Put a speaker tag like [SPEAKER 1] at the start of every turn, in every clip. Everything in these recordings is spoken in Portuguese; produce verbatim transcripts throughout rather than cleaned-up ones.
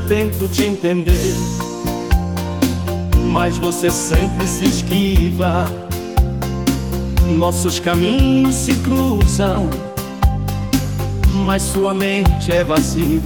[SPEAKER 1] tento te entender, mas você sempre se esquiva. Nossos caminhos se cruzam, mas sua mente é vazia.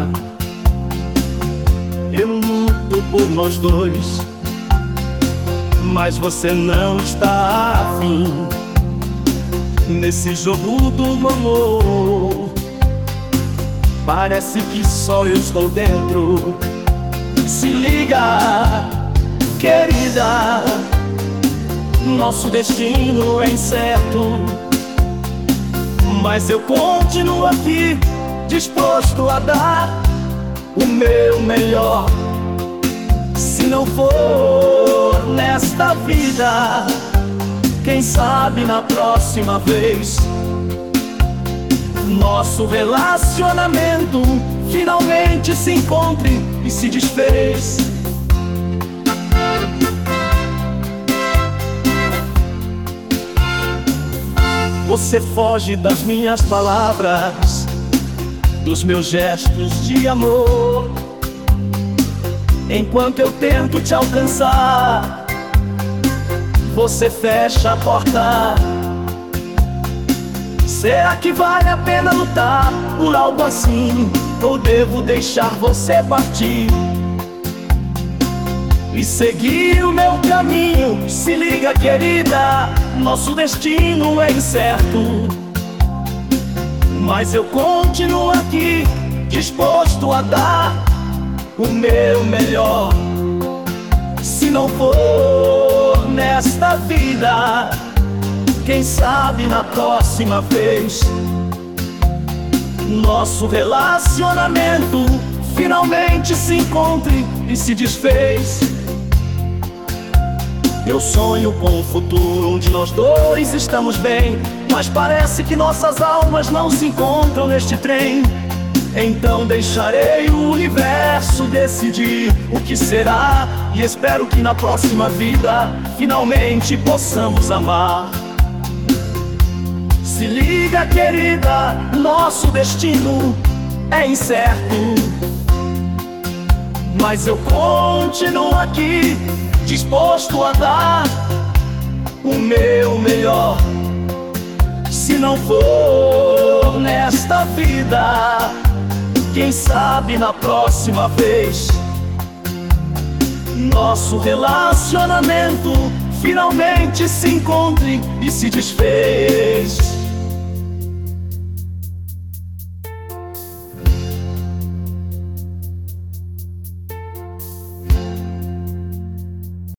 [SPEAKER 1] Eu luto por nós dois, mas você não está afim. Nesse jogo do amor, parece que só eu estou dentro. Se liga, querida, nosso destino é incerto, mas eu continuo aqui, disposto a dar o meu melhor. Se não for nesta vida, quem sabe na próxima vez nosso relacionamento finalmente se encontre e se desfez. Você foge das minhas palavras, dos meus gestos de amor, enquanto eu tento te alcançar, você fecha a porta. Será que vale a pena lutar por algo assim? Ou devo deixar você partir e seguir o meu caminho? Se liga, querida, nosso destino é incerto, mas eu continuo aqui, disposto a dar o meu melhor. Se não for nesta vida, quem sabe na próxima vez nosso relacionamento finalmente se encontre e se desfez. Eu sonho com um futuro onde nós dois estamos bem, mas parece que nossas almas não se encontram neste trem. Então deixarei o universo decidir o que será, e espero que na próxima vida finalmente possamos amar. Se liga, querida, nosso destino é incerto, mas eu continuo aqui, disposto a dar o meu melhor. Se não for nesta vida, quem sabe na próxima vez nosso relacionamento finalmente se encontre e se desfez.